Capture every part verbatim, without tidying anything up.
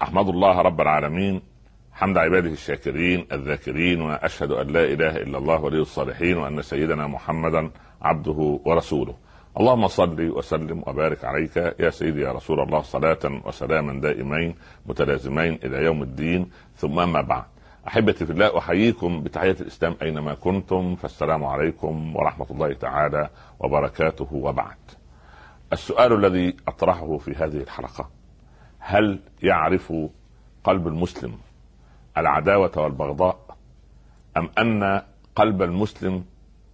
أحمد الله رب العالمين حمد عباده الشاكرين الذاكرين، وأشهد أن لا إله إلا الله ولي الصالحين، وأن سيدنا محمدا عبده ورسوله. اللهم صل وسلم وبارك عليك يا سيدي يا رسول الله، صلاة وسلاما دائمين متلازمين إلى يوم الدين. ثم أما بعد، أحبتي في الله، أحييكم بتحية الإسلام أينما كنتم، فالسلام عليكم ورحمة الله تعالى وبركاته. وبعد، السؤال الذي أطرحه في هذه الحلقة: هل يعرف قلب المسلم العداوة والبغضاء، أم أن قلب المسلم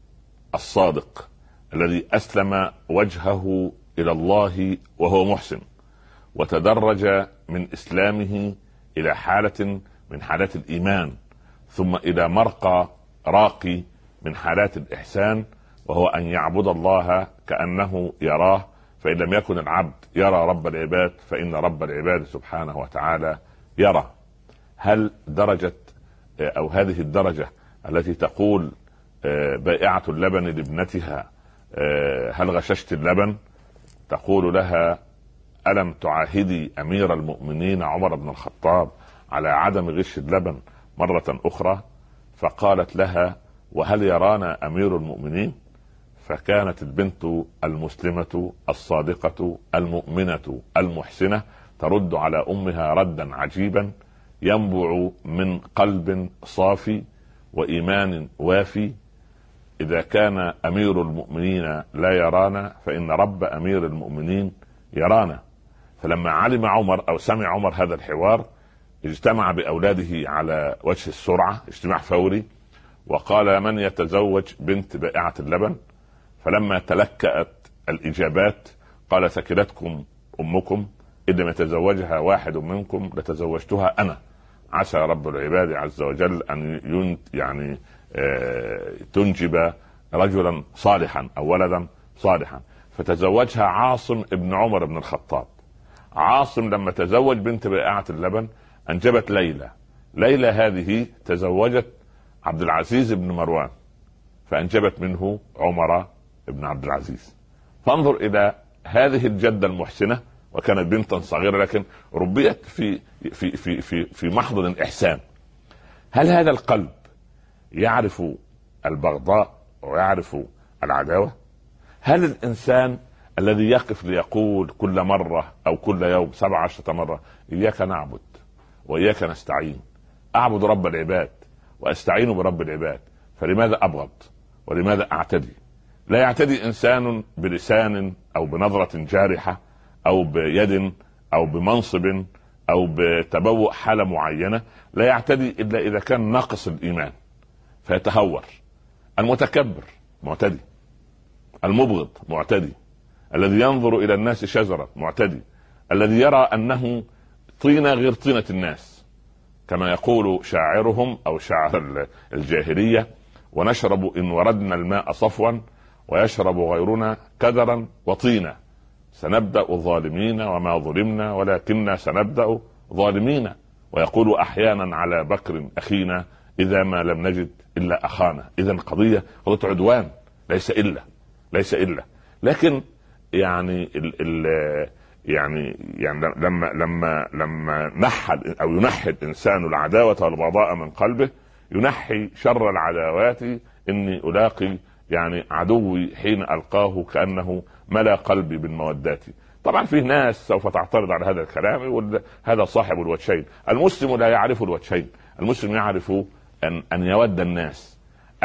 الصادق الذي أسلم وجهه إلى الله وهو محسن وتدرج من إسلامه إلى حالة من حالات الإيمان، ثم إلى مرقى راقي من حالات الإحسان، وهو أن يعبد الله كأنه يراه، فإن لم يكن العبد يرى رب العباد فإن رب العباد سبحانه وتعالى يرى. هل درجة أو هذه الدرجة التي تقول بائعة اللبن لابنتها هل غششت اللبن، تقول لها: ألم تعاهدي أمير المؤمنين عمر بن الخطاب على عدم غش اللبن مرة أخرى؟ فقالت لها: وهل يرانا أمير المؤمنين؟ فكانت البنت المسلمة الصادقة المؤمنة المحسنة ترد على أمها ردا عجيبا ينبع من قلب صافي وإيمان وافي: إذا كان أمير المؤمنين لا يرانا فإن رب أمير المؤمنين يرانا. فلما علم عمر أو سمع عمر هذا الحوار، اجتمع بأولاده على وجه السرعة، اجتماع فوري، وقال: من يتزوج بنت بائعة اللبن؟ فلما تلكأت الإجابات قال: ثكلتكم أمكم، إن لم يتزوجها واحد منكم لتزوجتها أنا، عسى رب العباد عز وجل أن يعني تنجب رجلا صالحا أو ولدا صالحا. فتزوجها عاصم ابن عمر بن الخطاب. عاصم لما تزوج بنت بائعة اللبن أنجبت ليلى. ليلى هذه تزوجت عبد العزيز بن مروان، فأنجبت منه عمر بن عبد العزيز. فانظر إلى هذه الجدة المحسنة، وكانت بنتا صغيرة لكن ربيت في في في في في محضن الإحسان. هل هذا القلب يعرف البغضاء ويعرف العداوة؟ هل الإنسان الذي يقف ليقول كل مرة أو كل يوم سبع عشرة مرة: إياك نعبد وإياك نستعين، أعبد رب العباد وأستعين برب العباد، فلماذا أبغض ولماذا أعتدي؟ لا يعتدي إنسان بلسان أو بنظرة جارحة أو بيد أو بمنصب أو بتبوء حالة معينة، لا يعتدي إلا إذا كان ناقص الإيمان فيتهور. المتكبر معتدي، المبغض معتدي، الذي ينظر إلى الناس شجرة معتدي، الذي يرى أنه طينة غير طينة الناس، كما يقول شاعرهم أو شاعر الجاهلية: ونشرب إن وردنا الماء صفوا ويشرب غيرنا كدرا وطينا، سنبدأ ظالمين وما ظلمنا ولكننا سنبدأ ظالمين. ويقول أحيانا على بكر أخينا: إذا ما لم نجد إلا أخانا. إذن قضية قضية عدوان، ليس إلا ليس إلا لكن يعني ال ال يعني يعني لما لما لما نحل أو ينحي الإنسان العداوة والبغضاء من قلبه، ينحي شر العداوات. إني ألاقي يعني عدوي حين ألقاه كأنه ملا قلبي بالمودات. طبعا في ناس سوف تعترض على هذا الكلام، هذا صاحب الوجهين. المسلم لا يعرف الوجهين، المسلم يعرف أن, أن يود الناس.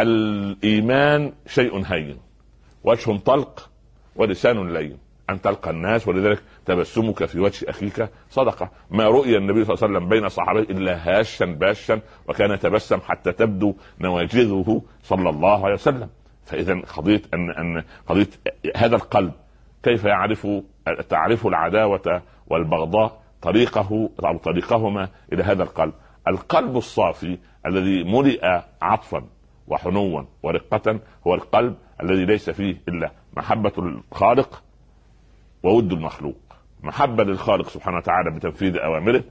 الإيمان شيء هين، وجه طلق ولسان لين، أن تلقى الناس، ولذلك تبسمك في وجه أخيك صدقة. ما رؤي النبي صلى الله عليه وسلم بين صحابه إلا هاشا باشا، وكان يتبسم حتى تبدو نواجذه صلى الله عليه وسلم. فإذا قضية أن أن قضية هذا القلب كيف يعرف تعرف العداوة والبغضاء، طريقه أو طريقهما إلى هذا القلب. القلب الصافي الذي ملئ عطفا وحنوا ورقة هو القلب الذي ليس فيه إلا محبة الخالق وود المخلوق. محبة للخالق سبحانه وتعالى بتنفيذ أوامره،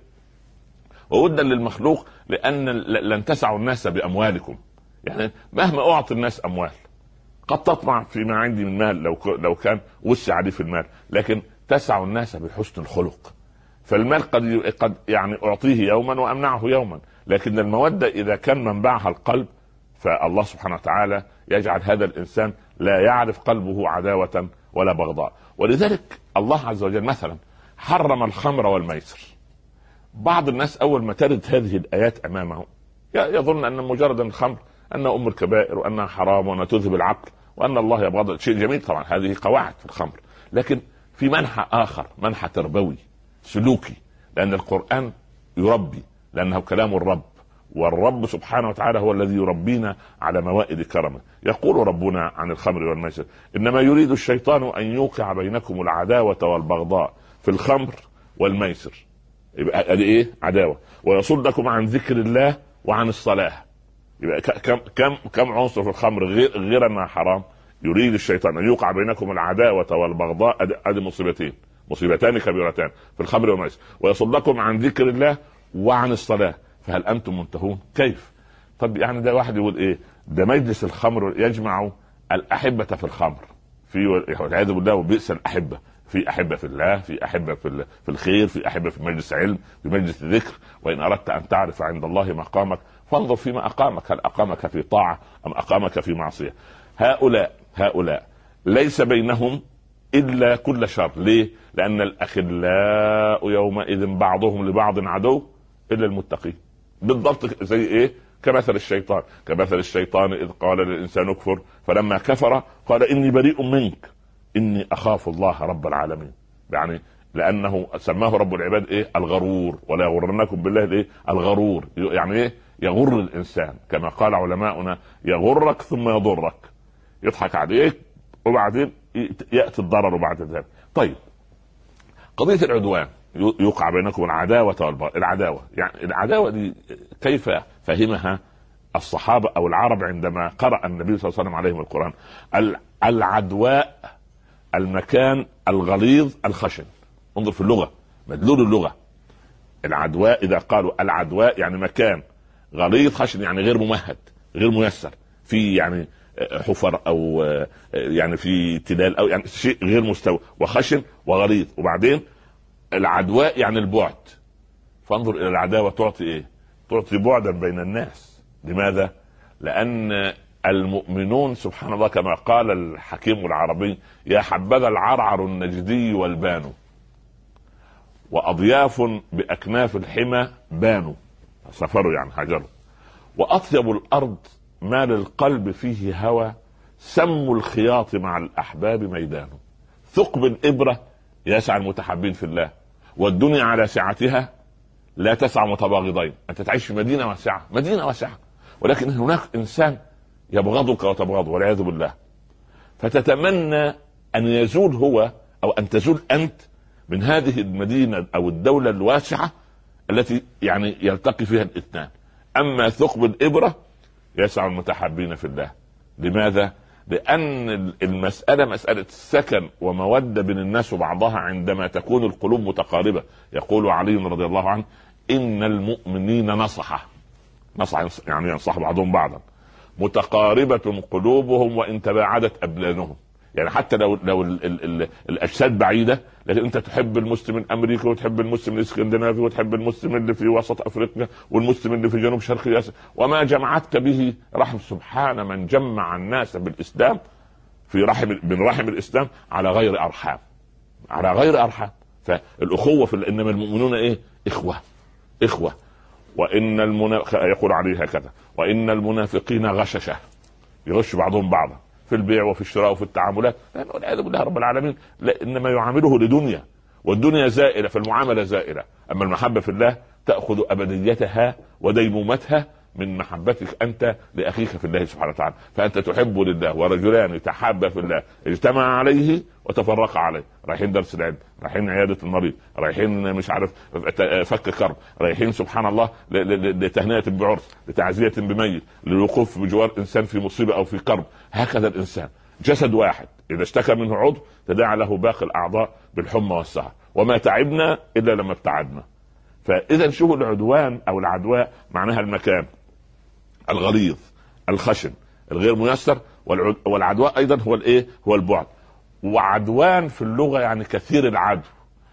وودا للمخلوق لأن لن تسعوا الناس بأموالكم. يعني مهما أعطي الناس أموال، قد تطمع فيما عندي من مال لو لو كان وسع عليه في المال، لكن تسع الناس بحسن الخلق، فالمال قد قد يعني اعطيه يوما وامنعه يوما، لكن الموده اذا كان منبعها القلب فالله سبحانه وتعالى يجعل هذا الانسان لا يعرف قلبه عداوه ولا بغضاء. ولذلك الله عز وجل مثلا حرم الخمر والميسر. بعض الناس اول ما ترد هذه الايات امامه يظن ان مجرد الخمر انها ام الكبائر وانها حرام وانها تذهب العقل وان الله يبغض. شيء جميل طبعا، هذه قواعد في الخمر، لكن في منحى اخر، منحى تربوي سلوكي، لان القرآن يربي، لانه كلام الرب، والرب سبحانه وتعالى هو الذي يربينا على موائد كرمه. يقول ربنا عن الخمر والميسر: انما يريد الشيطان ان يوقع بينكم العداوة والبغضاء في الخمر والميسر. يبقى ادي ايه؟ عداوة. ويصدكم عن ذكر الله وعن الصلاة. يبقى كم كم كم عنصر في الخمر غير غير انها حرام. يريد الشيطان ان يوقع بينكم العداوة والبغضاء، ادي مصيبتين، مصيبتان كبيرتان في الخمر والميسر. ويصدكم عن ذكر الله وعن الصلاة، فهل انتم منتهون؟ كيف؟ طب يعني ده واحد يقول ايه؟ ده مجلس الخمر يجمع الاحبة في الخمر، في والعياذ بالله وبئس الاحبة، في احبة في الله، في احبة في في الخير، في احبة في مجلس علم، في مجلس ذكر. وان اردت ان تعرف عند الله مقامك فانظر فيما اقامك، هل اقامك في طاعة ام اقامك في معصية؟ هؤلاء هؤلاء ليس بينهم الا كل شر. ليه؟ لان الاخلاء يومئذ بعضهم لبعض عدو الا المتقين. بالضبط زي ايه؟ كمثل الشيطان، كمثل الشيطان اذ قال للانسان اكفر فلما كفر قال اني بريء منك اني اخاف الله رب العالمين. يعني لانه سماه رب العباد ايه؟ الغرور. ولا يغرنكم بالله الايه؟ الغرور. يعني ايه؟ يغر الانسان، كما قال علماؤنا: يغرك ثم يضرك، يضحك عليك وبعدين ياتي الضرر بعد ذلك. طيب، قضيه العدوان، يوقع بينكم العداوه والبغضاء. العداوه يعني العداوه دي كيف فهمها الصحابه او العرب عندما قرأ النبي صلى الله عليه وسلم عليهم القرآن؟ العدواء المكان الغليظ الخشن. انظر في اللغه، مدلول اللغه. العدواء اذا قالوا العدواء يعني مكان غليظ خشن، يعني غير ممهد، غير ميسر، في يعني حفر او يعني في تلال او يعني شيء غير مستوى، وخشن وغليظ. وبعدين العدواء يعني البعد. فانظر الى العداوه تعطي ايه؟ تعطي بعدا بين الناس. لماذا؟ لان المؤمنون سبحان الله كما قال الحكيم العربي: يا حبذا العرعر النجدي والبان، واضياف باكناف الحمى بانوا، سفروا يعني هاجروا. واطيب الارض ما للقلب فيه هوى، سم الخياط مع الاحباب ميدان. ثقب الابره يسعى المتحابين في الله، والدنيا على سعتها لا تسع متباغضين. انت تعيش في مدينه واسعه، مدينه واسعه، ولكن هناك انسان يبغضك وتبغضه والعياذ بالله، فتتمنى ان يزول هو او ان تزول انت من هذه المدينه او الدوله الواسعه التي يعني يلتقي فيها الاثنان. اما ثقب الابره يسعى المتحابين في الله. لماذا؟ لأن المسألة مسألة سكن ومودة بين الناس وبعضها عندما تكون القلوب متقاربة. يقول علي رضي الله عنه: إن المؤمنين نصحة، نصح يعني ينصح بعضهم بعضا، متقاربة قلوبهم وإن تباعدت أبدانهم. يعني حتى لو لو ال ال ال الأجساد بعيدة، لكن أنت تحب المسلم الأمريكي وتحب المسلم الإسكندنافي وتحب المسلم اللي في وسط أفريقيا والمسلم اللي في جنوب شرق آسيا، وما جمعتك به رحم. سبحان من جمع الناس بالإسلام في رحم من رحم الإسلام على غير أرحام، على غير أرحام. فالأخوة في إنما المؤمنون إيه؟ إخوة، إخوة. وإن المنافق يقول عليه هكذا: وإن المنافقين غششة، يغش بعضهم بعضا في البيع وفي الشراء وفي التعاملات. والعياذ بالله رب العالمين انما يعامله لدنيا، والدنيا زائله، فالمعامله زائله. اما المحبه في الله تاخذ ابديتها وديمومتها من محبتك انت لاخيك في الله سبحانه وتعالى. فانت تحب لله، ورجلان يتحابا في الله اجتمع عليه وتفرق عليه، رايحين درس العلم، رايحين عياده المريض، رايحين مش عارف فك كرب، رايحين سبحان الله لتهنئه بعرس، لتعزيه بميت، للوقوف بجوار انسان في مصيبه او في كرب. هكذا الانسان جسد واحد، اذا اشتكى منه عضو تداعى له باقي الاعضاء بالحمى والسهر، وما تعبنا الا لما ابتعدنا. فاذا شوفوا العدوان او العدواء معناها المكان الغليظ الخشن الغير ميسر، والعدواء ايضا هو الايه؟ هو البعد. وعدوان في اللغه يعني كثير العدو،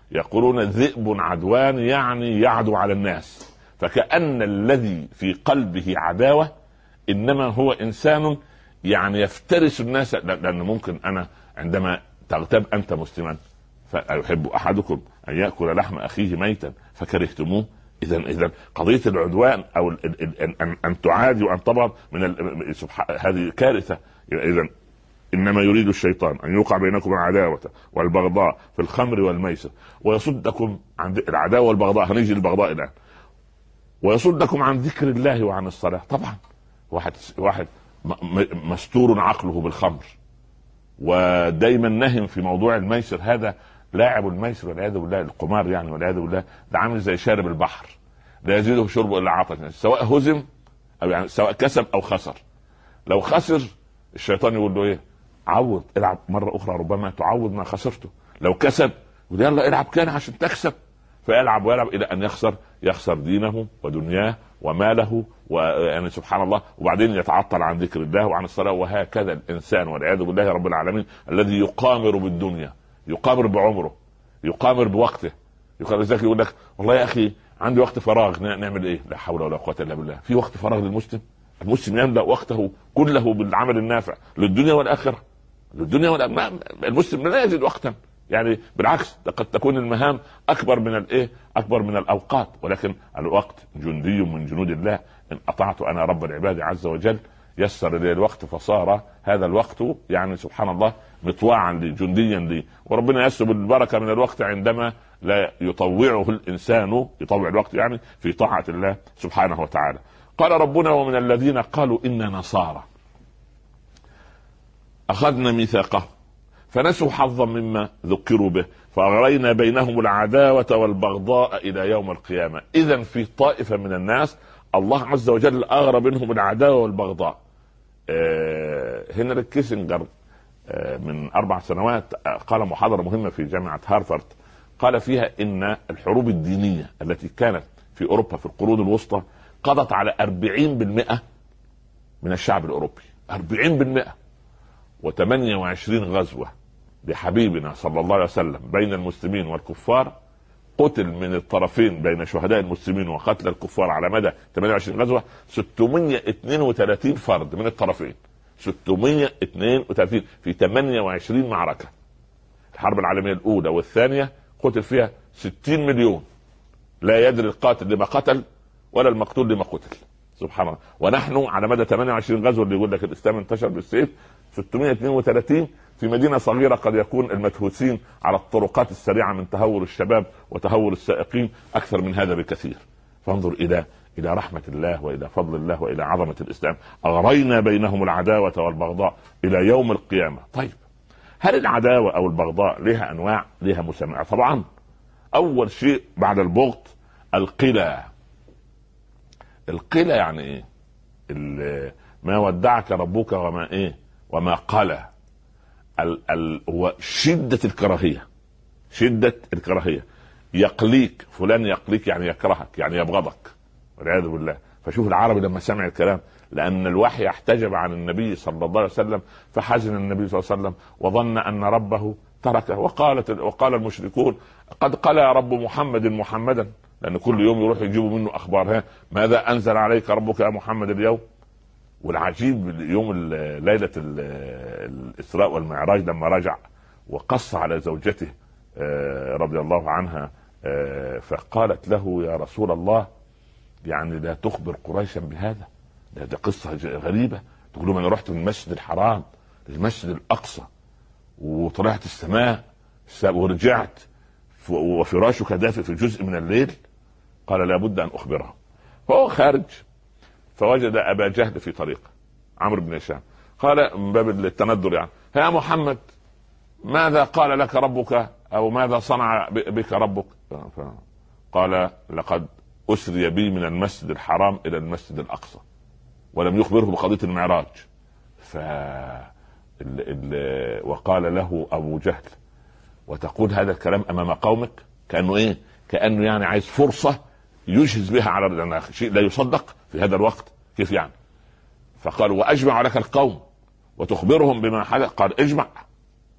يقولون ذئب عدوان، يعني يعدو على الناس، فكأن الذي في قلبه عداوة إنما هو إنسان يعني يفترس الناس. لأن ممكن أنا عندما تغتاب أنت مسلما، فيحب أحدكم أن يأكل لحم أخيه ميتا فكرهتموه. إذا إذا قضية العدوان أو أن أن تعادي وأن تبغض من هذه كارثة. إذا إنما يريد الشيطان أن يوقع بينكم العداوة والبغضاء في الخمر والميسر ويصدكم عن العداوة والبغضاء. هنيجي البغضاء الآن. ويصدكم عن ذكر الله وعن الصلاة. طبعا واحد واحد مستور عقله بالخمر ودايما نهم في موضوع الميسر. هذا لاعب الميسر والعياذ بالله، القمار يعني والعياذ بالله، ده عامل زي شارب البحر لا يزيده شربه الا عطشا، سواء هزم او يعني سواء كسب او خسر. لو خسر الشيطان يقول له ايه؟ عوض، العب مره اخرى ربما تعوض ما خسرته. لو كسب يقول يلا العب كان عشان تكسب، فيلعب ويلعب الى ان يخسر يخسر دينه ودنياه وماله، ويعني سبحان الله، وبعدين يتعطل عن ذكر الله وعن الصلاة. وهكذا الإنسان والعياذ بالله رب العالمين الذي يقامر بالدنيا، يقامر بعمره، يقامر بوقته. يقول لك يقول لك والله يا أخي عندي وقت فراغ، نعمل إيه؟ لا حول ولا قوة إلا بالله. في وقت فراغ للمسلم؟ المسلم يملأ وقته كله بالعمل النافع للدنيا والآخرة. للدنيا والآخرة المسلم لا يجد وقتا، يعني بالعكس قد تكون المهام اكبر من الايه اكبر من الاوقات، ولكن الوقت جندي من جنود الله. ان اطعت انا رب العباد عز وجل يسر لي الوقت، فصار هذا الوقت يعني سبحان الله مطواعا لي، جنديا لي. وربنا يسب البركه من الوقت عندما لا يطوعه الانسان، يطوع الوقت يعني في طاعه الله سبحانه وتعالى. قال ربنا ومن الذين قالوا إنا نصارى أخذنا ميثاقهم فنسوا حظا مما ذكروا به فأغرينا بينهم العداوة والبغضاء إلى يوم القيامة. إذن في طائفة من الناس الله عز وجل أغرى بينهم العداوة والبغضاء. آه هنري كيسنجر آه من أربع سنوات قال محاضرة مهمة في جامعة هارفارد، قال فيها إن الحروب الدينية التي كانت في أوروبا في القرون الوسطى قضت على أربعين بالمئة من الشعب الأوروبي، أربعين بالمئة، وثمانية وعشرين غزوة لحبيبنا صلى الله عليه وسلم بين المسلمين والكفار قتل من الطرفين بين شهداء المسلمين وقتل الكفار على مدى ثمانية وعشرين غزوة ستمائة واثنين وثلاثين فرد من الطرفين، ستمائة واثنين وثلاثين في ثمانية وعشرين معركة. الحرب العالمية الأولى والثانية قتل فيها ستين مليون، لا يدري القاتل لما قتل ولا المقتول لما قتل، سبحان الله. ونحن على مدى ثمانية وعشرين غزوة اللي يقول لك الإسلام انتشر بالسيف ستمائة واثنين وثلاثين في مدينة صغيرة قد يكون المتهوسين على الطرقات السريعة من تهور الشباب وتهور السائقين أكثر من هذا بكثير. فانظر إلى إلى رحمة الله وإلى فضل الله وإلى عظمة الإسلام. أغرينا بينهم العداوة والبغضاء إلى يوم القيامة. طيب هل العداوة أو البغضاء لها أنواع، لها مسمى؟ طبعا أول شيء بعد البغض القلة. القلة يعني إيه؟ ما ودعك ربك وما إيه وما قلى. ال ال وشدة الكراهية، شدة الكراهية. يقليك فلان، يقليك يعني يكرهك، يعني يبغضك والعياذ بالله. فشوف العربي لما سمع الكلام، لأن الوحي احتجب عن النبي صلى الله عليه وسلم فحزن النبي صلى الله عليه وسلم وظن أن ربه تركه. وقالت وقال المشركون قد قلى رب محمد محمدا، لأن كل يوم يروح يجيبوا منه أخبار، ها ماذا أنزل عليك ربك يا محمد اليوم. والعجيب يوم ليلة الإسراء والمعراج لما رجع وقص على زوجته رضي الله عنها فقالت له يا رسول الله يعني لا تخبر قريشا بهذا، ده, ده قصة غريبة. تقول لهم أنا رحت من المسجد الحرام للمسجد الأقصى وطلعت السماء ورجعت وفراشك دافئ في جزء من الليل. قال لابد أن أخبره. فهو خارج فوجد أبا جهل في طريقه، عمرو بن هشام. قال من باب التندر يعني يا محمد ماذا قال لك ربك أو ماذا صنع بك ربك؟ قال لقد أسري بي من المسجد الحرام إلى المسجد الأقصى، ولم يخبره بقضية المعراج. ف ال... ال... وقال له أبو جهل وتقول هذا الكلام أمام قومك؟ كأنه إيه؟ كأنه يعني عايز فرصة يجهز بها على شيء لا يصدق في هذا الوقت. كيف يعني؟ فقال وأجمع لك القوم وتخبرهم بما حدث. قال اجمع.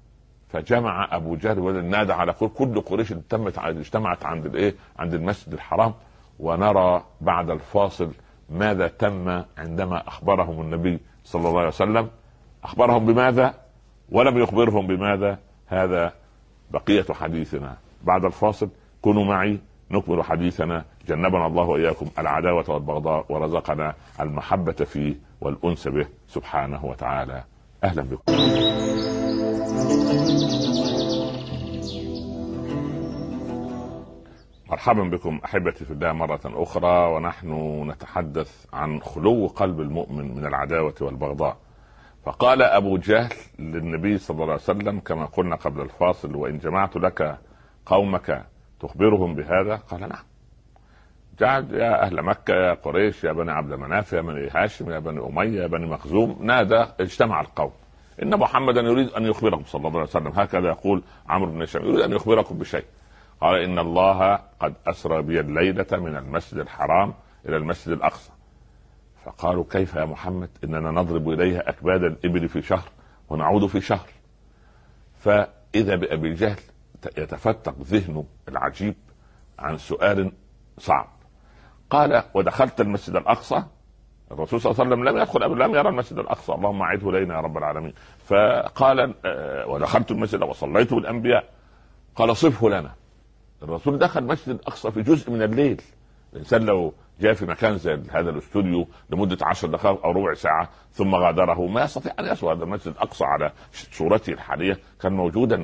فجمع ابو جهل ونادى على كل قريش اجتمعت عند الايه عند المسجد الحرام، ونرى بعد الفاصل ماذا تم عندما اخبرهم النبي صلى الله عليه وسلم. اخبرهم بماذا ولم يخبرهم بماذا؟ هذا بقية حديثنا بعد الفاصل. كونوا معي نكمل حديثنا، جنبنا الله وإياكم العداوة والبغضاء ورزقنا المحبة فيه والأنس به سبحانه وتعالى. أهلا بكم. مرحبا بكم أحبتي في الله مرة أخرى، ونحن نتحدث عن خلو قلب المؤمن من العداوة والبغضاء. فقال أبو جهل للنبي صلى الله عليه وسلم كما قلنا قبل الفاصل: وإن جمعت لك قومك تخبرهم بهذا؟ قال: نعم. جعل يا أهل مكة، يا قريش، يا بني عبد مناف، يا بني هاشم، يا بني أمية، يا بني مخزوم، نادى اجتمع القوم إن محمدا يريد أن يخبركم صلى الله عليه وسلم، هكذا يقول عمرو بن هشام، يريد أن يخبركم بشيء. قال: إن الله قد أسرى بي الليلة من المسجد الحرام إلى المسجد الأقصى. فقالوا: كيف يا محمد؟ إننا نضرب إليها أكباد الإبل في شهر ونعود في شهر. فإذا بأبي جهل يتفتق ذهنه العجيب عن سؤال صعب. قال: ودخلت المسجد الأقصى؟ الرسول صلى الله عليه وسلم لم يدخل، لم يرى المسجد الأقصى، اللهم أعده لنا يا رب العالمين. فقال: ودخلت المسجد وصليت بالأنبياء. قال: صفه لنا. الرسول دخل مسجد الأقصى في جزء من الليل. الإنسان لو جاء في مكان زي هذا الاستوديو لمدة عشر دقائق أو ربع ساعة ثم غادره ما يستطيع أن يسوى. هذا المسجد الأقصى على صورته الحالية كان موجودا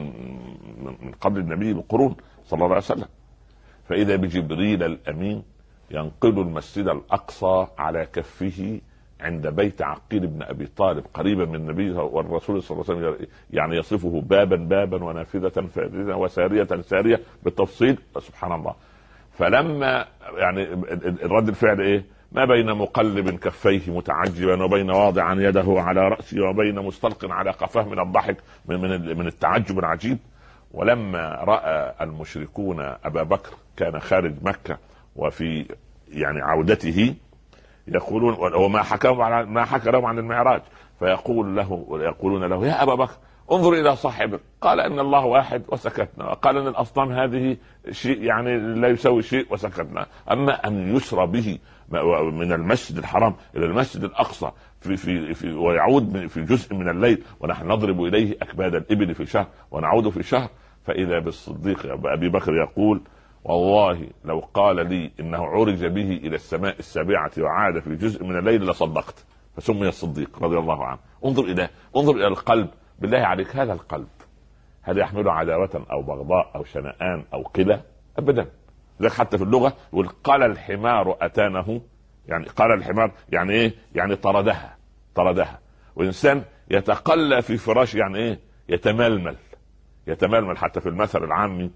من قبل النبي بقرون صلى الله عليه وسلم. فإذا بجبريل الأمين ينقل المسجد الأقصى على كفه عند بيت عقيل بن أبي طالب قريبا من النبي والرسول صلى الله عليه وسلم، يعني يصفه بابا بابا ونافذة فافذة وسارية سارية بالتفصيل. سبحان الله. فلما يعني الرد الفعل ايه؟ ما بين مقلب كفيه متعجبا وبين واضعا يده على رأسه وبين مستلق على قفاه من الضحك من من التعجب العجيب. ولما رأى المشركون أبا بكر كان خارج مكة وفي يعني عودته يقولون، وما حكى ما حكى لهم عن المعراج، فيقول له يقولون له: يا أبا بكر انظر إلى صاحبك. قال: إن الله واحد وسكتنا. قال: إن الأصنام هذه شيء يعني لا يسوي شيء وسكتنا. أما أن يسرى به من المسجد الحرام إلى المسجد الأقصى في في في ويعود في جزء من الليل ونحن نضرب إليه أكباد الإبل في شهر ونعود في شهر. فإذا بالصديق أبي بكر يقول: والله لو قال لي إنه عرج به إلى السماء السابعة وعاد في جزء من الليل لصدقت. فسمي الصديق رضي الله عنه. انظر إلى انظر إلى القلب. بالله عليك، هذا القلب هل يحمل عداوة أو بغضاء أو شنآن أو قلة؟ أبدا. ذلك حتى في اللغة يقول: قال الحمار أتانه. يعني قال الحمار يعني إيه؟ يعني طردها طردها. وإنسان يتقلى في فراش يعني إيه؟ يتململ يتململ. حتى في المثل العامي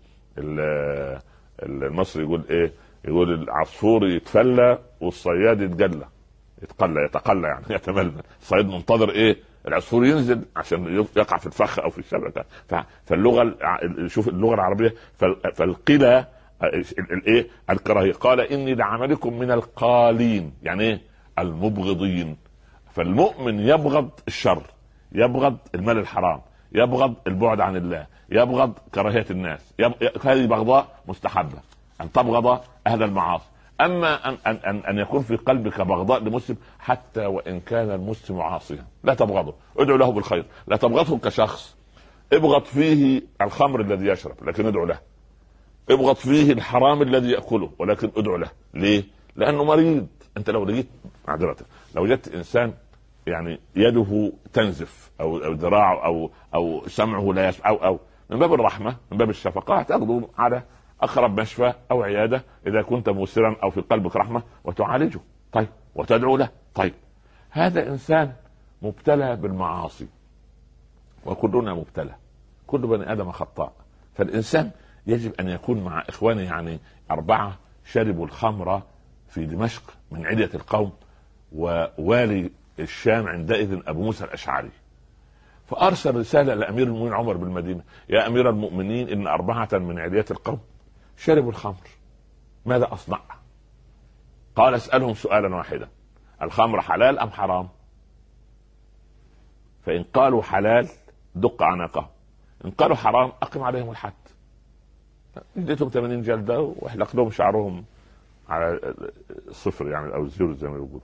المصري يقول إيه؟ يقول العصفور يتفلى والصياد يتجلى. يتقلى يتقلى يعني يتململ. الصياد منتظر إيه؟ العصفور ينزل عشان يقع في الفخ او في الشبكه. فاللغه شوف اللغه العربيه فالقلة الايه؟ الكراهيه. قال: اني لعملكم من القالين، يعني ايه؟ المبغضين. فالمؤمن يبغض الشر، يبغض المال الحرام، يبغض البعد عن الله، يبغض كراهيه الناس. هذه بغضاء مستحبه ان تبغض اهل المعاصي. اما ان ان ان, أن يكون في قلبك بغضاء لمسلم حتى وان كان المسلم عاصيا لا تبغضه، ادعو له بالخير. لا تبغضه كشخص، ابغض فيه الخمر الذي يشرب لكن ادعو له، ابغض فيه الحرام الذي ياكله ولكن ادعو له. ليه؟ لانه مريض. انت لو لقيت معذرة لو جدت انسان يعني يده تنزف او او ذراعه او او سمعه لا يسمع او او من باب الرحمه من باب الشفقه تاخذه على اقرب مشفى او عياده اذا كنت موسرا او في قلبك رحمه وتعالجه. طيب وتدعو له. طيب هذا انسان مبتلى بالمعاصي وكلنا مبتلى، كل بني ادم خطاء. فالانسان يجب ان يكون مع اخوانه. يعني اربعه شربوا الخمر في دمشق من عدة القوم، ووالي الشام عندئذ ابو موسى الاشعري، فارسل رساله لامير المؤمنين عمر بالمدينه: يا امير المؤمنين ان اربعه من عدية القوم شربوا الخمر، ماذا اصنع؟ قال: اسالهم سؤالا واحدا: الخمر حلال ام حرام؟ فان قالوا حلال دق عناقهم، ان قالوا حرام اقم عليهم الحد، اديتهم ثمانين جلده واحلق لهم شعرهم على صفر يعني او زيرو زي ما يقولوا.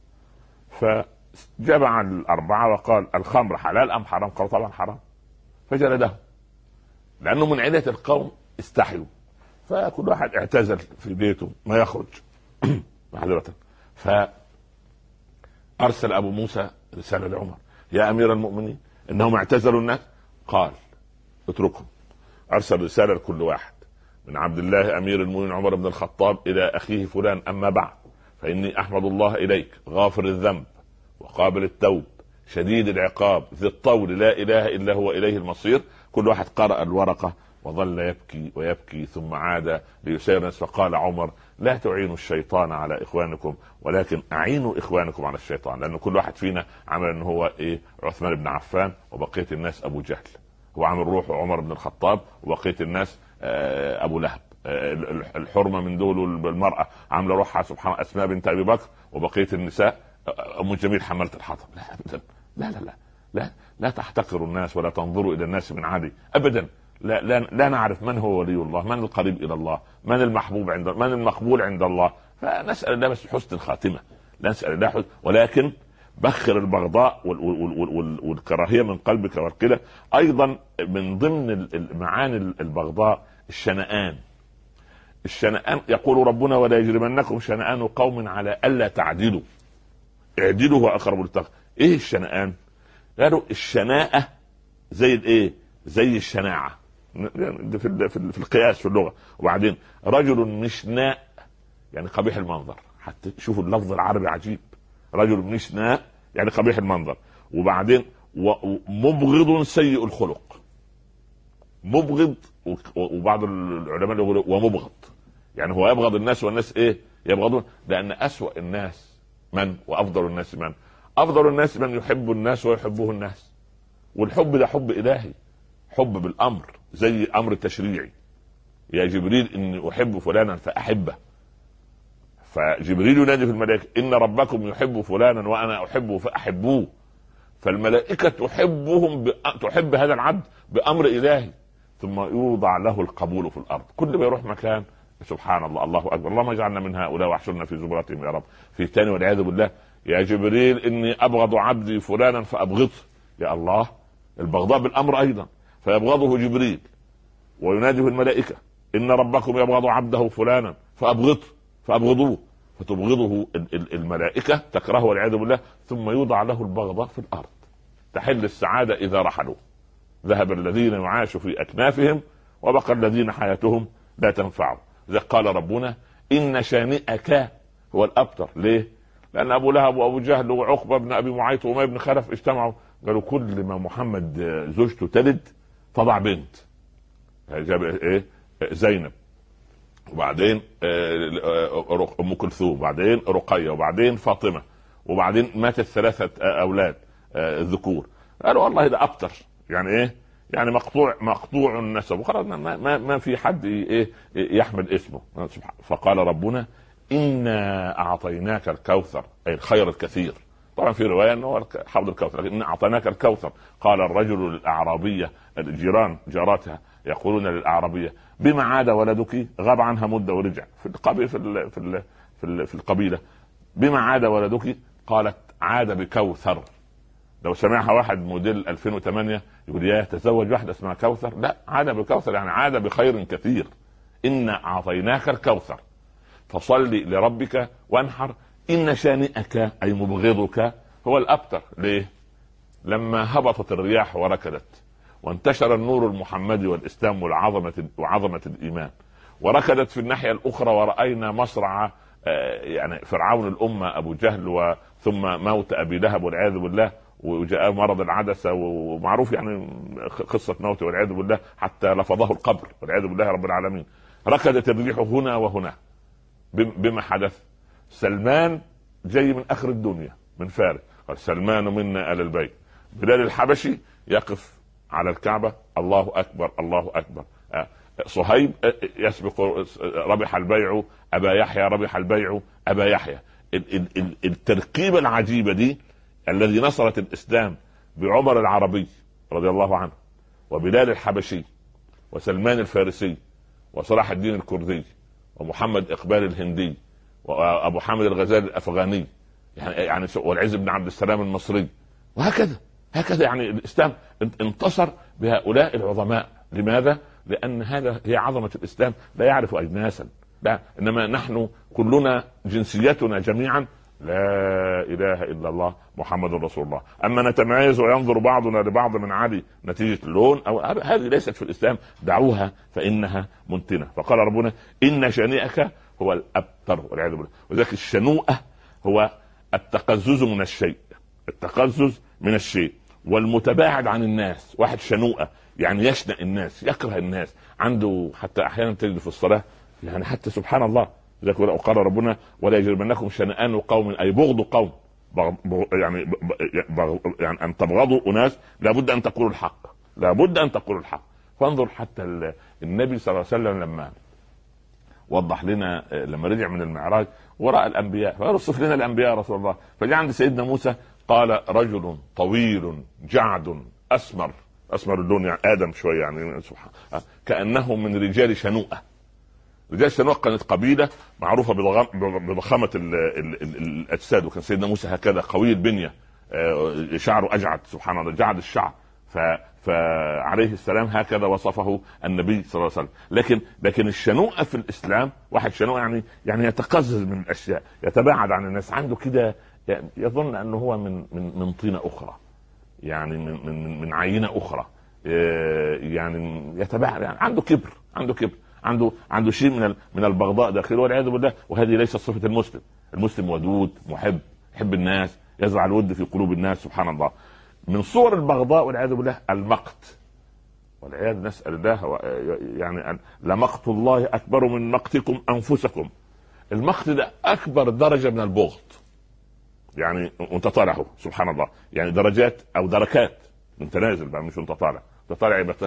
فجمع الاربعه وقال الخمر حلال ام حرام؟ قالوا طبعا حرام، فجلدهم لانه من عده القوم استحيوا، فكل واحد اعتزل في بيته ما يخرج معذرة. فارسل ابو موسى رساله لعمر: يا امير المؤمنين انهم اعتزلوا الناس. قال اتركهم. ارسل رساله لكل واحد: من عبد الله امير المؤمنين عمر بن الخطاب الى اخيه فلان، اما بعد فاني احمد الله اليك غافر الذنب وقابل التوب شديد العقاب ذي الطول لا اله الا هو اليه المصير. كل واحد قرأ الورقه وظل يبكي ويبكي، ثم عاد ليسير الناس فقال عمر: لا تعينوا الشيطان على اخوانكم ولكن اعينوا اخوانكم على الشيطان. لان كل واحد فينا عمل ان هو ايه عثمان بن عفان وبقيه الناس ابو جهل، هو عامل روحه عمر بن الخطاب وبقيه الناس ابو لهب. الحرمه من دول المراه عامله روحها سبحان اسماء بنت ابي بكر وبقيه النساء ام جميل حملت الحطب. لا ابدا، لا لا لا لا لا تحتقروا الناس ولا تنظروا الى الناس من عادي ابدا. لا, لا لا نعرف من هو ولي الله، من القريب الى الله، من المحبوب عند من المقبول عند الله. فنسال الله بس حسن الخاتمه، لا نسال الله حسن، ولكن بخر البغضاء والكراهيه من قلبك والكلى. ايضا من ضمن معاني البغضاء الشنآن. الشنآن يقول ربنا: ولا يجرمنكم شنآن قوم على الا تعدلوا اعدلوا هو اقرب للتقوى. ايه الشنآن؟ قالوا الشناءة زي الايه؟ زي الشناعه في في القياس في اللغه. وبعدين رجل مشناء يعني قبيح المنظر، حتى شوفوا اللفظ العربي عجيب، رجل مشناء يعني قبيح المنظر. وبعدين مبغض سيء الخلق، مبغض. وبعض العلماء يقولوا ومبغض، يعني هو يبغض الناس والناس ايه يبغضون. لان اسوأ الناس من وافضل الناس من؟ افضل الناس من يحب الناس ويحبه الناس، والحب ده حب الهي، حب بالامر زي امر تشريعي. يا جبريل اني احب فلانا فاحبه، فجبريل ينادي في الملائكه: ان ربكم يحب فلانا وانا احبه فاحبوه. فالملائكه تحبهم ب... تحب هذا العبد بامر الهي، ثم يوضع له القبول في الارض. كل ما يروح مكان سبحان الله الله اكبر، اللهم اجعلنا من هؤلاء واحشرنا في زمرتهم يا رب. في ثاني والعياذ بالله: يا جبريل اني ابغض عبدي فلانا فابغضه. يا الله، البغضاء بالامر ايضا، فيبغضه جبريل وينادي في الملائكه: ان ربكم يبغض عبده فلانا فابغضه فابغضوه. فتبغضه الملائكه تكرهه والعياذ بالله، ثم يوضع له البغضاء في الارض. تحل السعاده اذا رحلوا، ذهب الذين يعاشوا في اكنافهم وبقى الذين حياتهم لا تنفعوا. إذا قال ربنا: ان شانئك هو الابتر. ليه؟ لان ابو لهب وابو جهل وعقبه بن ابي معيط واميه بن خلف اجتمعوا قالوا: كل ما محمد زوجته تلد تضع بنت، جاب ايه زينب، وبعدين ام كلثوم، وبعدين رقيه، وبعدين فاطمه، وبعدين ماتت ثلاثه اولاد ذكور. قالوا والله ده ابتر، يعني ايه؟ يعني مقطوع مقطوع النسب، وخلاص ما, ما, ما في حد ايه يحمل اسمه. فقال ربنا: انا اعطيناك الكوثر، اي الخير الكثير. طبعا في روايه انه حوض الكوثر، لكن اعطيناك الكوثر. قال الرجل للاعرابيه، الجيران جاراتها يقولون للاعرابيه: بما عاد ولدك؟ غاب عنها مده ورجع في القبيله في ال في ال في, ال في القبيله. بما عاد ولدك؟ قالت: عاد بكوثر. لو سمعها واحد موديل ألفين وثمانية يقول: يا تزوج واحده اسمها كوثر. لا، عاد بكوثر يعني عاد بخير كثير. إنا أعطيناك الكوثر فصل لربك وانحر إن شانئك أي مبغضك هو الأبتر. ليه؟ لما هبطت الرياح وركدت وانتشر النور المحمدي والإسلام والعظمة وعظمة الإيمان، وركدت في الناحية الأخرى ورأينا مصرع يعني فرعون الأمة أبو جهل، وثم موت أبي لهب والعياذ بالله، وجاء مرض العدسة، ومعروف يعني قصة موته والعياذ بالله حتى لفظه القبر والعياذ بالله رب العالمين. ركدت الريح هنا وهنا. بما حدث؟ سلمان جاي من آخر الدنيا من فارس، قال: سلمان منا آل البيت. بلال الحبشي يقف على الكعبة: الله أكبر الله أكبر. صهيب يسبق: ربح البيع أبا يحيى ربح البيع أبا يحيى. التركيبة العجيبة دي الذي نصرت الإسلام بعمر العربي رضي الله عنه، وبلال الحبشي وسلمان الفارسي وصلاح الدين الكردي ومحمد إقبال الهندي وأبو حامد الغزالي الأفغاني يعني يعني والعز بن عبد السلام المصري، وهكذا هكذا. يعني الإسلام انتصر بهؤلاء العظماء. لماذا؟ لأن هذا هي عظمة الإسلام، لا يعرف أجناسا، لا، إنما نحن كلنا جنسيتنا جميعا لا إله إلا الله محمد رسول الله. أما نتميز وينظر بعضنا لبعض من عادي نتيجة اللون أو هذه ليست في الإسلام، دعوها فإنها منتنة. فقال ربنا إن شانئك هو الأبتر والعياذ بالله. وذلك الشنوءة هو التقزز من الشيء، التقزز من الشيء والمتباعد عن الناس. واحد شنوءة يعني يشنأ الناس، يكره الناس، عنده حتى أحيانا تجد في الصلاة يعني حتى سبحان الله ذلك قال ربنا ولا يجرمنكم شنآن قوم أي بغض قوم، يعني بغض يعني أن تبغضوا أناس لابد أن تقولوا الحق، لابد أن تقولوا الحق. فانظر حتى النبي صلى الله عليه وسلم لما وضح لنا لما رجع من المعراج وراء الأنبياء فيوصف لنا الأنبياء رسول الله، فجاء عند سيدنا موسى قال رجل طويل جعد أسمر، أسمر اللون يعني آدم شوية يعني سبحان كأنه من رجال شنوءة. رجال شنوءة كانت قبيلة معروفة بضخامة الأجساد، وكان سيدنا موسى هكذا قوي البنية، شعره أجعد سبحان الله جعد الشعر، ف فعليه السلام هكذا وصفه النبي صلى الله عليه وسلم. لكن لكن الشنوءة في الإسلام واحد شنوء يعني يعني يتقزز من الأشياء، يتباعد عن الناس، عنده كده يظن أنه هو من من من طينة أخرى، يعني من من من عينة أخرى، يعني يتباعد، يعني عنده كبر، عنده كبر عنده عنده شيء من من البغضاء داخله والعياذ بالله. وهذه ليست صفة المسلم. المسلم ودود محب، يحب الناس، يزرع الود في قلوب الناس سبحان الله. من صور البغضاء والعياذ بالله المقت والعياذ، نسأل الله يعني لمقت الله أكبر من مقتكم أنفسكم. المقت ده أكبر درجة من البغض، يعني وانت طالعه سبحان الله، يعني درجات أو دركات، انت نازل بقى مش انت طالع، تطالع يبقى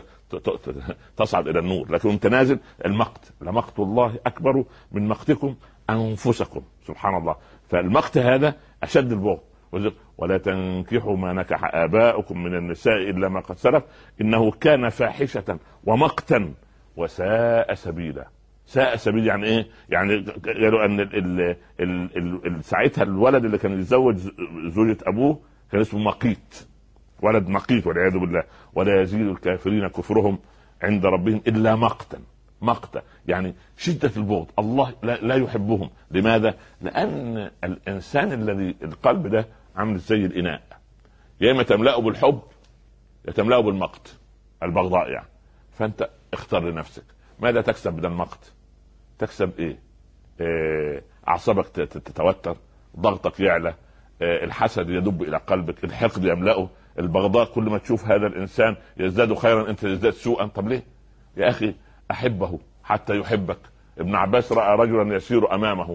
تصعد الى النور، لكن انت نازل المقت لمقت الله اكبر من مقتكم انفسكم سبحان الله. فالمقت هذا اشد البغض. ولا تنكحوا ما نكح اباؤكم من النساء الا ما قد سلف انه كان فاحشة ومقتا وساء سبيلا. ساء سبيل يعني ايه؟ يعني قالوا ان ال ال ال ال ساعتها الولد اللي كان يتزوج زوجة ابوه كان اسمه مقيت، ولد مقيت والعياذ بالله. ولا يزيد الكافرين كفرهم عند ربهم الا مقتا. مقتا يعني شدة البغض، الله لا, لا يحبهم. لماذا؟ لان الانسان الذي القلب ده عامل زي الاناء، يا اما تملأه بالحب يا تملأه بالمقت، البغضاء يعني. فانت اختار لنفسك ماذا تكسب من المقت. تكسب ايه؟ إيه اعصابك تتوتر، ضغطك يعلى، إيه الحسد يدب الى قلبك، الحقد يملأه، البغضاء كل ما تشوف هذا الانسان يزداد خيرا انت يزداد سوءا. طب ليه يا اخي؟ احبه حتى يحبك. ابن عباس راى رجلا يسير امامه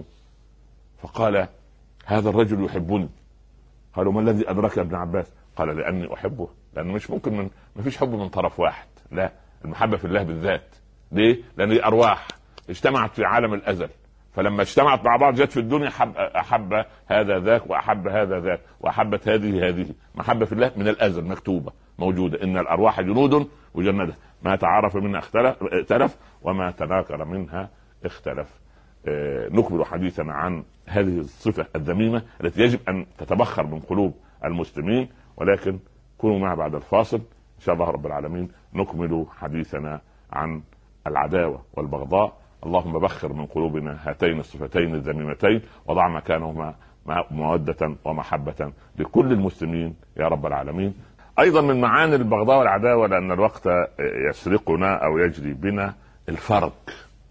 فقال هذا الرجل يحبني. قالوا ما الذي ادرك يا ابن عباس؟ قال لاني احبه. لان مش ممكن من ما فيش حب من طرف واحد، لا، المحبه في الله بالذات. ليه؟ لان دي ارواح اجتمعت في عالم الازل، فلما اجتمعت مع بعض جت في الدنيا حب احب هذا ذاك واحب هذا ذاك واحبت هذه هذه. محبه في الله من الازل مكتوبه موجوده، ان الارواح جنود وجنده ما تعارف منها اختلف وما تناكر منها اختلف. آه نكمل حديثنا عن هذه الصفه الذميمه التي يجب ان تتبخر من قلوب المسلمين، ولكن كونوا معنا بعد الفاصل ان شاء الله رب العالمين نكمل حديثنا عن العداوه والبغضاء. اللهم بخر من قلوبنا هاتين الصفتين الذميمتين وضع مكانهما مودة ومحبة لكل المسلمين يا رب العالمين. ايضا من معاني البغضاء والعداوة، لان الوقت يسرقنا او يجري بنا، الفرق.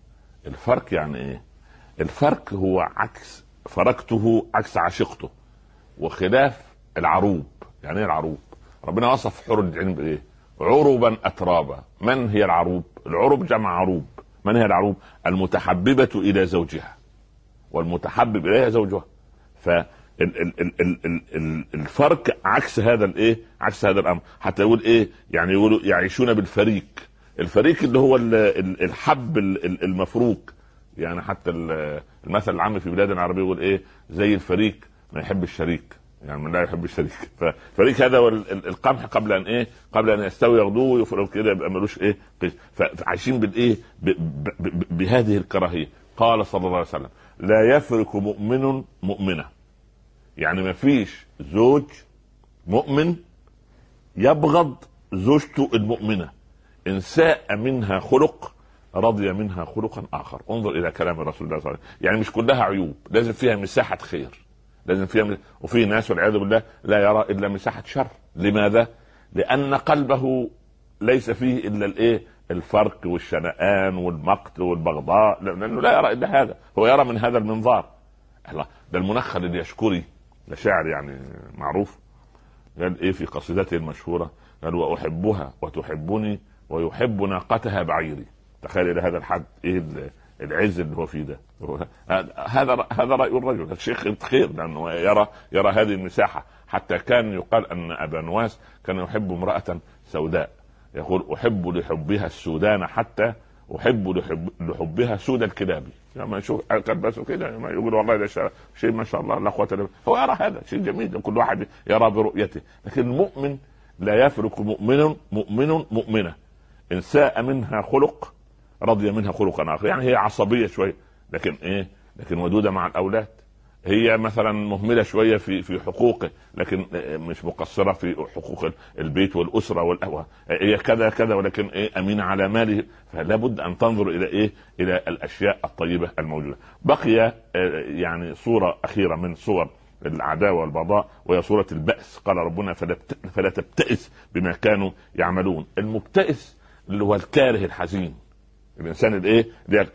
الفرق يعني ايه؟ الفرق هو عكس فرقته، عكس عشقته، وخلاف العروب. يعني ايه العروب؟ ربنا وصف حور العين بايه؟ عربا اترابا. من هي العروب؟ العروب جمع عروب. من هي العروب؟ المتحببة إلى زوجها والمتحبب إليها زوجها. فالفرق عكس هذا الإيه؟ عكس هذا الأمر. حتى يقول إيه؟ يعني يقولوا يعيشون بالفريق. الفريق اللي هو الحب المفروق. يعني حتى المثل العام في بلاد العربية يقول إيه؟ زي الفريق ما يحب الشريك. يعني من لا يحب الشريك. ففريق هذا القمح قبل ان ايه قبل ان يستوي ياخدوه ويفرقوا كده يبقى ملوش ايه قيس. فعايشين بالايه بهذه الكراهيه. قال صلى الله عليه وسلم لا يفرق مؤمن مؤمنه، يعني ما فيش زوج مؤمن يبغض زوجته المؤمنه، ان ساء منها خلق رضي منها خلقا اخر. انظر الى كلام الرسول صلى الله عليه وسلم، يعني مش كلها عيوب، لازم فيها مساحه خير، لازم فيها م... وفي ناس والعياذ بالله لا يرى الا مساحه شر. لماذا؟ لان قلبه ليس فيه الا الايه الفرق والشنآن والمقت والبغضاء، لانه لا يرى الا هذا، هو يرى من هذا المنظار. الله، ده المنخل اللي يشكري، ده شاعر يعني معروف، قال ايه في قصيدته المشهوره؟ قال واحبها وتحبني ويحب ناقتها بعيري. تخيل الى هذا الحد ايه العز اللي هو فيه ده. هذا هذا راي الرجل الشيخ الخير، لانه يرى يرى هذه المساحه. حتى كان يقال ان ابا نواس كان يحب امراه سوداء، يقول احب لحبها السودان حتى احب لحب لحبها سود الكلاب. لما يشوف بس كده يقول والله ده شيء ما شاء الله لا قوه الا بالله. هو يرى هذا شيء جميل، كل واحد يرى برؤيته. لكن المؤمن لا يفرق مؤمن مؤمن مؤمنه، ان ساء منها خلق رضي منها خلقا اخر. يعني هي عصبيه شويه لكن ايه لكن ودوده مع الاولاد. هي مثلا مهمله شويه في في حقوقه لكن مش مقصره في حقوق البيت والاسره والاهواء. هي كذا كذا ولكن ايه امينه على ماله. فلا بد ان تنظر الى ايه الى الاشياء الطيبه الموجوده. بقي يعني صوره اخيره من صور العداوه والبغضاء، وهي صوره البأس. قال ربنا فلا تبتئس بما كانوا يعملون. المبتئس اللي هو الكاره الحزين، الانسان الايه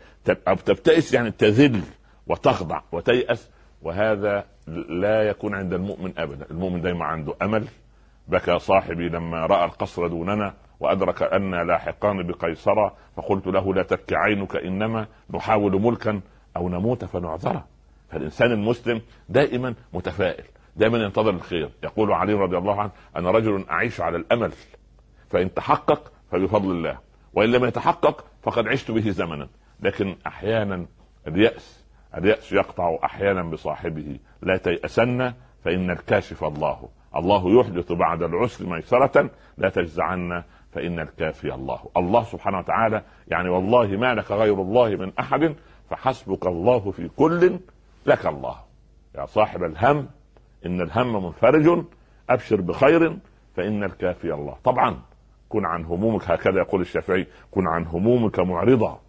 تبتئس يعني تذل وتخضع وتيأس، وهذا لا يكون عند المؤمن ابدا. المؤمن دايما عنده امل. بكى صاحبي لما راى القصر دوننا وادرك ان لاحقان بقيصر، فقلت له لا تبكي عينك انما نحاول ملكا او نموت فنعذره. فالانسان المسلم دائما متفائل، دائما ينتظر الخير. يقول علي رضي الله عنه انا رجل اعيش على الامل، فان تحقق فبفضل الله، وان لم يتحقق فقد عشت به زمنا. لكن احيانا اليأس اليأس يقطع احيانا بصاحبه. لا تيأسن فان الكاشف الله، الله يحدث بعد العسر ميسرة، لا تجزعن فان الكافي الله. الله سبحانه وتعالى يعني والله ما لك غير الله من احد، فحسبك الله في كل لك الله. يا صاحب الهم ان الهم منفرج، ابشر بخير فان الكافي الله. طبعا كن عن همومك، هكذا يقول الشافعي، كن عن همومك معرضا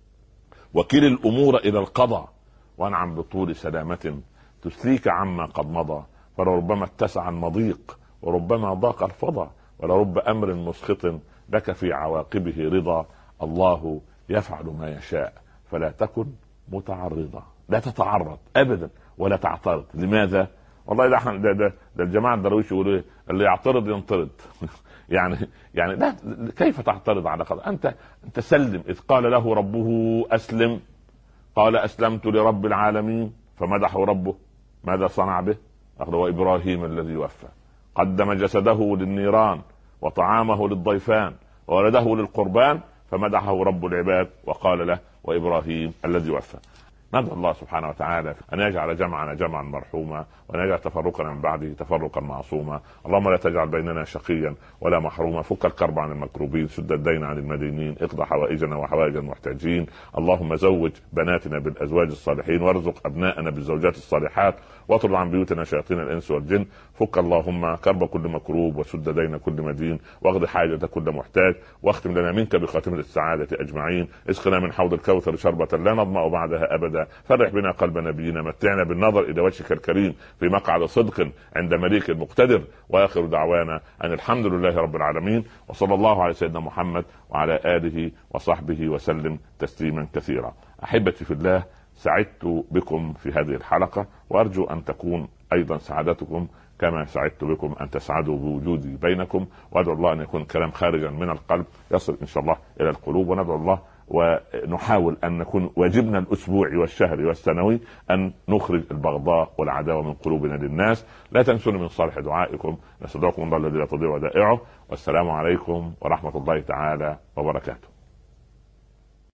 وكل الامور الى القضاء، وانعم بطول سلامة تسليك عما قد مضى. فلربما اتسع المضيق وربما ضاق الفضا، ولرب امر مسخط لك في عواقبه رضا. الله يفعل ما يشاء فلا تكن متعرضا. لا تتعرض ابدا ولا تعترض. لماذا؟ والله ده ده, ده, ده الجماعه الدرويش يقولوا اللي يعترض ينطرد. يعني يعني لا، كيف تعترض على قضاء؟ انت انت سلم. اذ قال له ربه اسلم قال اسلمت لرب العالمين، فمدحه ربه. ماذا صنع به؟ هو ابراهيم الذي وفى، قدم جسده للنيران وطعامه للضيفان وولده للقربان، فمدحه رب العباد وقال له وابراهيم الذي وفى. ندعو الله سبحانه وتعالى ان يجعل جمعنا جمعا مرحوما، وان يجعل تفرقنا من بعده تفرقا معصوما. اللهم لا تجعل بيننا شقيا ولا محروما. فك الكرب عن المكروبين، سد الدين عن المدينين، اقضى حوائجنا وحوائج المحتاجين. اللهم زوج بناتنا بالازواج الصالحين، وارزق ابنائنا بالزوجات الصالحات، واطرد عن بيوتنا شياطين الانس والجن. فك اللهم كرب كل مكروب، وسد دين كل مدين، واقض حاجة كل محتاج، واختم لنا منك بخاتمة السعادة اجمعين. اسقنا من حوض الكوثر شربة لا نظمأ بعدها ابدا. فرح بنا قلب نبينا، متعنا بالنظر الى وجهك الكريم في مقعد صدق عند مليك مقتدر. واخر دعوانا ان الحمد لله رب العالمين، وصلى الله على سيدنا محمد وعلى اله وصحبه وسلم تسليما كثيرا. احبتي في الله، سعدت بكم في هذه الحلقة، وارجو ان تكون ايضا سعادتكم كما سعدت بكم ان تسعدوا بوجودي بينكم. وادعو الله ان يكون كلام خارجا من القلب يصل ان شاء الله الى القلوب. وندعو الله ونحاول ان نكون واجبنا الاسبوعي والشهري والسنوي ان نخرج البغضاء والعداوه من قلوبنا للناس. لا تنسوني من صالح دعائكم. نستودعكم الله الذي لا تضيع ودائعه، والسلام عليكم ورحمه الله تعالى وبركاته.